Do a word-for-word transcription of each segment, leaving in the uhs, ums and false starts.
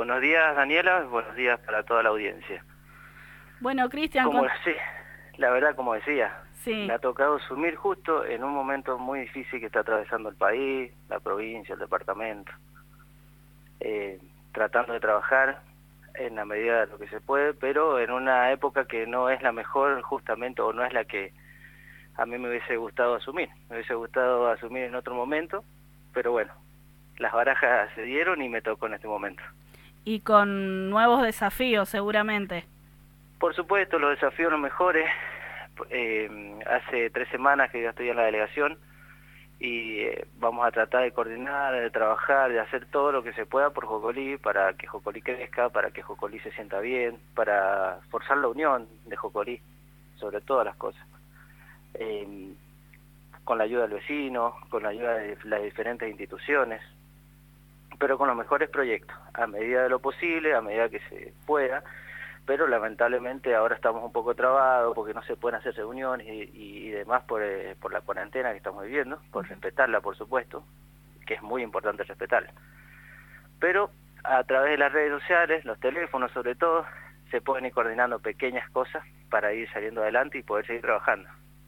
Buenos días, Daniela, buenos días para toda la audiencia. Bueno, Cristian, Como con... sí, la verdad, como decía, sí. me ha tocado asumir justo en un momento muy difícil que está atravesando el país, la provincia, el departamento, eh, tratando de trabajar en la medida de lo que se puede, pero en una época que no es la mejor justamente, o no es la que a mí me hubiese gustado asumir. Me hubiese gustado asumir en otro momento, pero bueno, las barajas se dieron y me tocó en este momento. Y con nuevos desafíos, seguramente. Por supuesto, los desafíos los mejores. Eh, hace tres semanas que ya estoy en la delegación y eh, vamos a tratar de coordinar, de trabajar, de hacer todo lo que se pueda por Jocolí, para que Jocolí crezca, para que Jocolí se sienta bien, para forzar la unión de Jocolí, sobre todas las cosas. Eh, con la ayuda del vecino, con la ayuda de las diferentes instituciones, pero con los mejores proyectos, a medida de lo posible, a medida que se pueda, pero lamentablemente ahora estamos un poco trabados porque no se pueden hacer reuniones y, y, y demás por, eh, por la cuarentena que estamos viviendo, por respetarla, por supuesto, que es muy importante respetarla. Pero a través de las redes sociales, los teléfonos sobre todo, se pueden ir coordinando pequeñas cosas para ir saliendo adelante y poder seguir trabajando.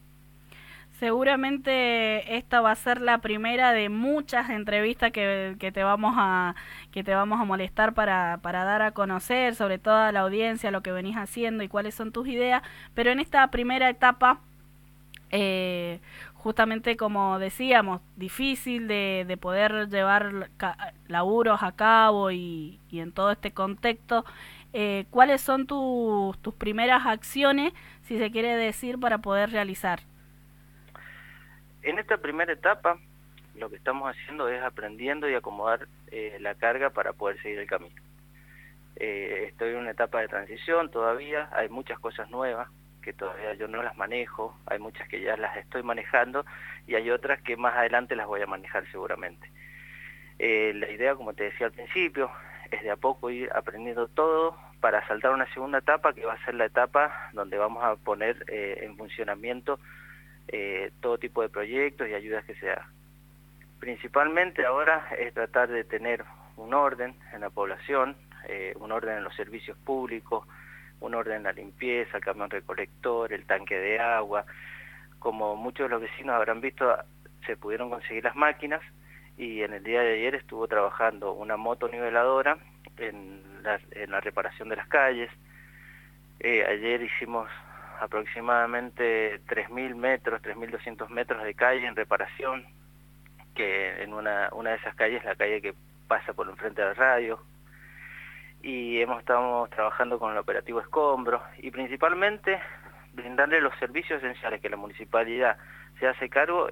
Seguramente esta va a ser la primera de muchas entrevistas que, que te vamos a que te vamos a molestar para, para dar a conocer, sobre todo a la audiencia, lo que venís haciendo y cuáles son tus ideas, pero en esta primera etapa, eh, justamente como decíamos, difícil de, de poder llevar laburos a cabo y, y en todo este contexto, eh, ¿cuáles son tu, tus primeras acciones, si se quiere decir, para poder realizar? En esta primera etapa, lo que estamos haciendo es aprendiendo y acomodar eh, la carga para poder seguir el camino. Eh, estoy en una etapa de transición todavía, hay muchas cosas nuevas que todavía yo no las manejo, hay muchas que ya las estoy manejando y hay otras que más adelante las voy a manejar seguramente. Eh, la idea, como te decía al principio, es de a poco ir aprendiendo todo para saltar a una segunda etapa que va a ser la etapa donde vamos a poner eh, en funcionamiento Eh, todo tipo de proyectos y ayudas que se hagan. Principalmente ahora es tratar de tener un orden en la población, eh, un orden en los servicios públicos, un orden en la limpieza, el camión recolector, el tanque de agua. Como muchos de los vecinos habrán visto, se pudieron conseguir las máquinas y en el día de ayer estuvo trabajando una moto niveladora en la, en la reparación de las calles. Eh, ayer hicimos aproximadamente tres mil metros, tres mil doscientos metros de calle en reparación, que en una, una de esas calles, la calle que pasa por enfrente de la radio, y hemos estado trabajando con el operativo Escombro, y principalmente brindarle los servicios esenciales que la municipalidad se hace cargo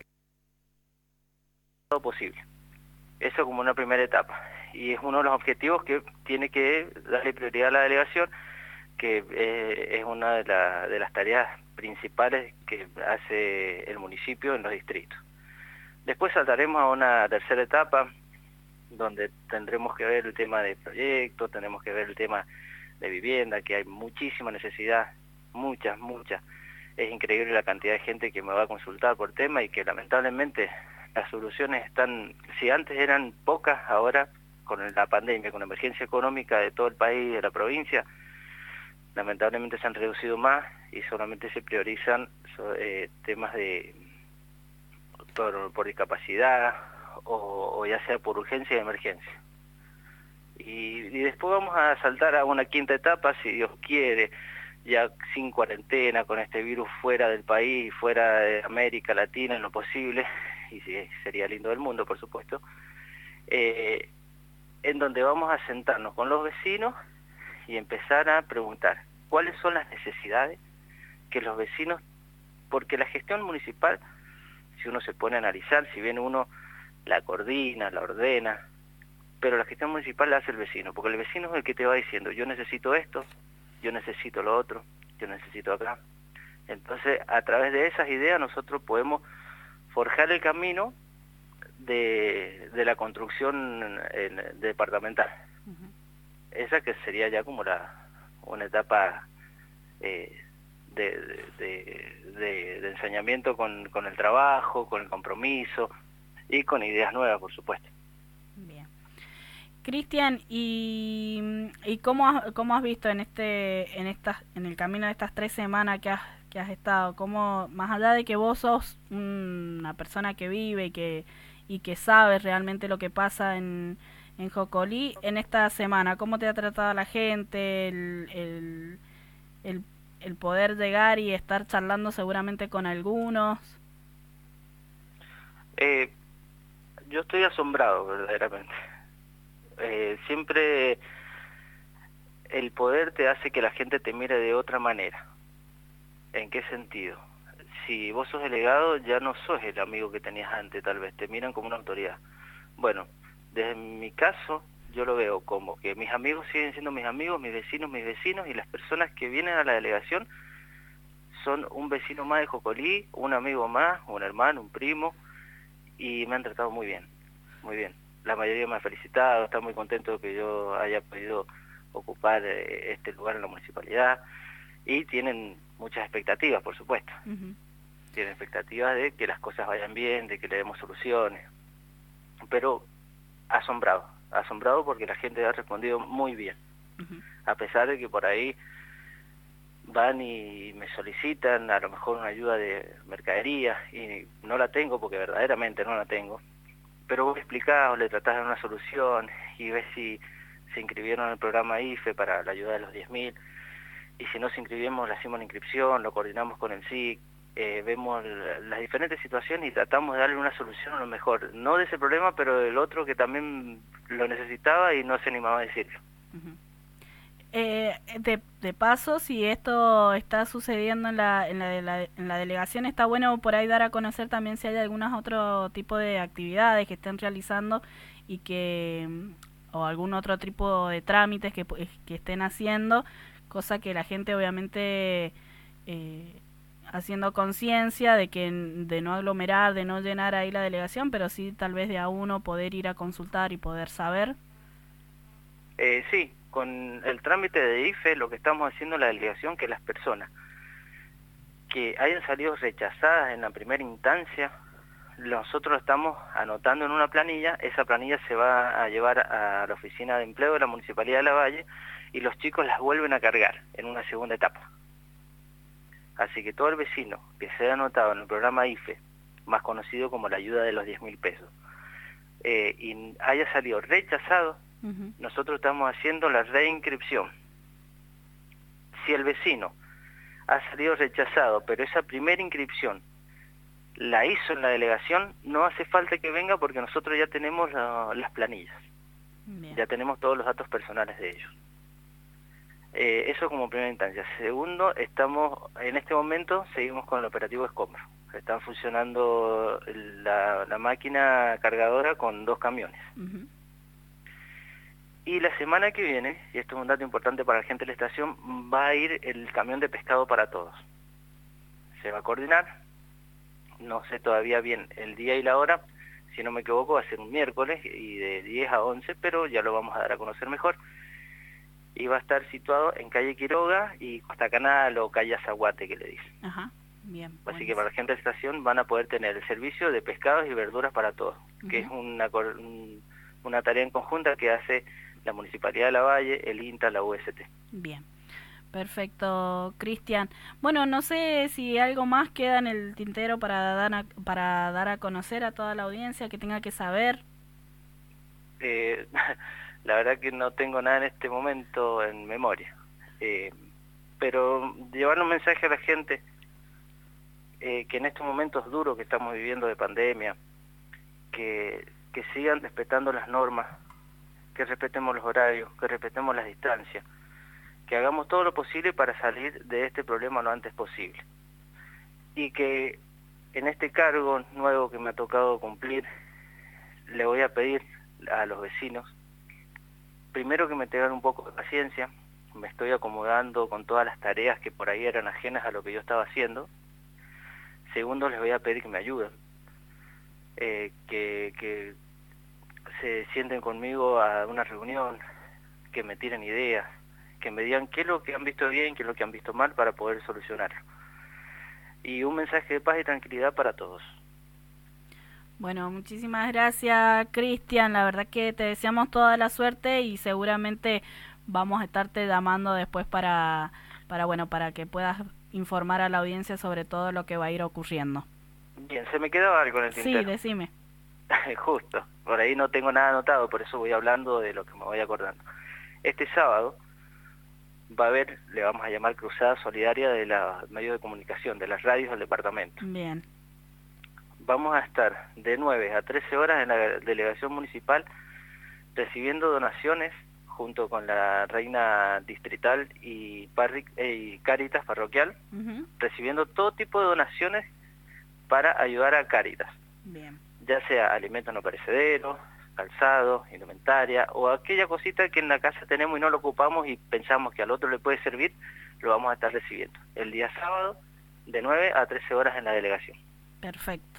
todo posible. Eso como una primera etapa, y es uno de los objetivos que tiene que darle prioridad a la delegación, que eh, es una de, la, de las tareas principales que hace el municipio en los distritos. Después saltaremos a una tercera etapa, donde tendremos que ver el tema de proyectos, tendremos que ver el tema de vivienda, que hay muchísima necesidad, muchas, muchas. Es increíble la cantidad de gente que me va a consultar por tema y que lamentablemente las soluciones están, si antes eran pocas, ahora con la pandemia, con la emergencia económica de todo el país, de la provincia, lamentablemente se han reducido más y solamente se priorizan eh, temas de por, por discapacidad o, o ya sea por urgencia y emergencia. Y, y después vamos a saltar a una quinta etapa, si Dios quiere, ya sin cuarentena, con este virus fuera del país, fuera de América Latina en lo posible, y sí, sería lindo del mundo, por supuesto, eh, en donde vamos a sentarnos con los vecinos y empezar a preguntar cuáles son las necesidades que los vecinos, porque la gestión municipal, si uno se pone a analizar, si bien uno la coordina, la ordena, pero la gestión municipal la hace el vecino, porque el vecino es el que te va diciendo, yo necesito esto, yo necesito lo otro, yo necesito acá. Entonces, a través de esas ideas nosotros podemos forjar el camino de, de la construcción en, en, departamental. Uh-huh. Esa que sería ya como la una etapa eh, de, de, de, de ensañamiento con, con el trabajo, con el compromiso y con ideas nuevas, por supuesto. Bien. Cristian, y, y cómo has, cómo has visto en este, en estas, en el camino de estas tres semanas que has, que has estado, cómo, más allá de que vos sos una persona que vive y que, y que sabes realmente lo que pasa en, en Jocolí, en esta semana, cómo te ha tratado la gente, el, el, el, el poder llegar y estar charlando seguramente con algunos? Eh, yo estoy asombrado, verdaderamente. Eh, siempre el poder te hace que la gente te mire de otra manera. ¿En qué sentido? Si vos sos delegado, ya no sos el amigo que tenías antes, tal vez, te miran como una autoridad. Bueno, desde mi caso, yo lo veo como que mis amigos siguen siendo mis amigos, mis vecinos, mis vecinos, y las personas que vienen a la delegación son un vecino más de Jocolí, un amigo más, un hermano, un primo, y me han tratado muy bien, muy bien. La mayoría me ha felicitado, está muy contento de que yo haya podido ocupar eh, este lugar en la municipalidad, y tienen muchas expectativas, por supuesto. Uh-huh. Tienen expectativas de que las cosas vayan bien, de que le demos soluciones, pero asombrado, asombrado porque la gente ha respondido muy bien, uh-huh. A pesar de que por ahí van y me solicitan a lo mejor una ayuda de mercadería, y no la tengo porque verdaderamente no la tengo, pero vos explicás, le tratás de dar una solución, y ves si se inscribieron en el programa I F E para la ayuda de los diez mil, y si no se inscribimos, le hacemos la inscripción, lo coordinamos con el S I C, eh, vemos las diferentes situaciones y tratamos de darle una solución a lo mejor, no de ese problema, pero del otro que también lo necesitaba y no se animaba a decirlo. Uh-huh. eh, de, de paso, si esto está sucediendo en la, en, la, de la, en la delegación, está bueno por ahí dar a conocer también si hay algunos otro tipo de actividades que estén realizando y que, o algún otro tipo de trámites que, que estén haciendo, cosa que la gente obviamente eh, haciendo conciencia de que de no aglomerar, de no llenar ahí la delegación, pero sí tal vez de a uno poder ir a consultar y poder saber. Eh, sí, con el trámite de I F E lo que estamos haciendo en la delegación, que las personas que hayan salido rechazadas en la primera instancia, nosotros estamos anotando en una planilla, esa planilla se va a llevar a la oficina de empleo de la Municipalidad de Lavalle, y los chicos las vuelven a cargar en una segunda etapa. Así que todo el vecino que se haya anotado en el programa I F E, más conocido como la ayuda de los diez mil pesos, eh, y haya salido rechazado, uh-huh. Nosotros estamos haciendo la reinscripción. Si el vecino ha salido rechazado, pero esa primera inscripción la hizo en la delegación, no hace falta que venga porque nosotros ya tenemos la, las planillas. Bien. Ya tenemos todos los datos personales de ellos. Eh, eso como primera instancia. Segundo, estamos en este momento seguimos con el operativo escombro. Están funcionando la, la máquina cargadora con dos camiones. Uh-huh. Y la semana que viene, y esto es un dato importante para la gente de la estación, va a ir el camión de pescado para todos. Se va a coordinar, no sé todavía bien el día y la hora, si no me equivoco va a ser un miércoles y de diez a once, pero ya lo vamos a dar a conocer mejor. Y va a estar situado en calle Quiroga y Costa Canal o calle Azaguate, que le dicen. Ajá, bien. Así buenísimo. Que para la gente de la estación van a poder tener el servicio de pescados y verduras para todos, uh-huh. Que es una, una tarea en conjunta que hace la Municipalidad de Lavalle, el INTA, la U S T. Bien, perfecto, Cristian. Bueno, no sé si algo más queda en el tintero para dar a, para dar a conocer a toda la audiencia que tenga que saber. Eh, la verdad que no tengo nada en este momento en memoria, eh, pero llevar un mensaje a la gente eh, que en estos momentos duros que estamos viviendo de pandemia, que, que sigan respetando las normas, que respetemos los horarios, que respetemos las distancias, que hagamos todo lo posible para salir de este problema lo antes posible. Y que en este cargo nuevo que me ha tocado cumplir, le voy a pedir a los vecinos, primero que me tengan un poco de paciencia, me estoy acomodando con todas las tareas que por ahí eran ajenas a lo que yo estaba haciendo. Segundo, les voy a pedir que me ayuden, eh, que... que se sienten conmigo a una reunión, que me tiren ideas, que me digan qué es lo que han visto bien, qué es lo que han visto mal para poder solucionarlo. Y un mensaje de paz y tranquilidad para todos. Bueno, muchísimas gracias, Cristian. La verdad que te deseamos toda la suerte y seguramente vamos a estarte llamando después para, para, bueno, para que puedas informar a la audiencia sobre todo lo que va a ir ocurriendo. Bien, se me quedaba algo en el tintero. Sí, decime. Justo, por ahí no tengo nada anotado, por eso voy hablando de lo que me voy acordando. Este sábado va a haber, le vamos a llamar Cruzada Solidaria de los medios de comunicación, de las radios del departamento. Bien. Vamos a estar de nueve a trece horas en la delegación municipal recibiendo donaciones junto con la Reina Distrital y, Parri eh, y Cáritas Parroquial, uh-huh. recibiendo todo tipo de donaciones para ayudar a Cáritas. Bien. Ya sea alimentos no perecederos, calzado, indumentaria o aquella cosita que en la casa tenemos y no lo ocupamos y pensamos que al otro le puede servir, lo vamos a estar recibiendo el día sábado de nueve a trece horas en la delegación. Perfecto.